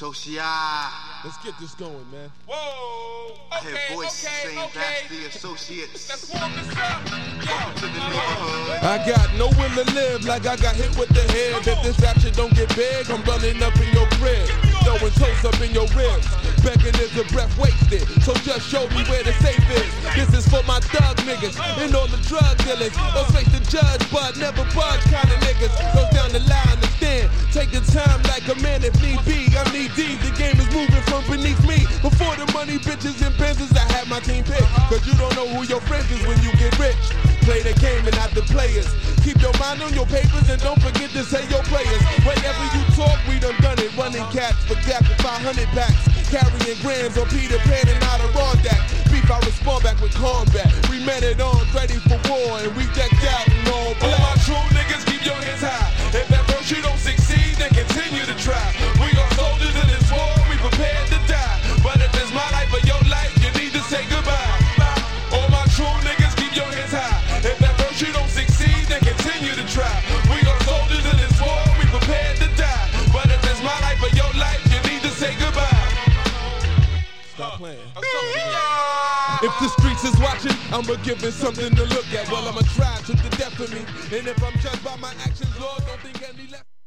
Associate. Let's get this going, man. Whoa. I hear voices saying that's the associates. Let's warm this up. Welcome to the neighborhood. I got no will to live like I got hit with the head. If this rap shit don't get big, I'm running up in your crib, throwing toast up in your ribs. Begging is a breath wasted, so just show me where the safe is. This is for my thug niggas and all the drug dealers. Don't face the judge, but never budge kind of niggas. Go down the line and stand, take the time like a man if need be. I'm knee deep, the game is moving from beneath me. Before the money, bitches and Benzes, I had my team picked. Cause you don't know who your friends is when you get rich. Play the game and not the players. Keep your mind on your papers and don't forget to say your players. Whenever you talk, we done it. Running cats for gap with 500 packs. Carrying grams on Peter Pan and not a raw deck. Beef, I respond back with combat. We men it on, ready for war, and we decked out and all black. All my true niggas, keep your hands high. If at first you don't succeed, then continue to try. We are soldiers in this war, we prepared to die. But if it's my life or your life, you need to say goodbye. All my true niggas, keep your hands high. If at first you don't succeed, then continue to try. We are soldiers in this war, we prepared to die. But if it's my life or your life, you need to say goodbye. Stop playing. If the streets is watching, I'ma give it something to look at. Well, I'ma try to the death of me. And if I'm judged by my actions, Lord, don't think any left.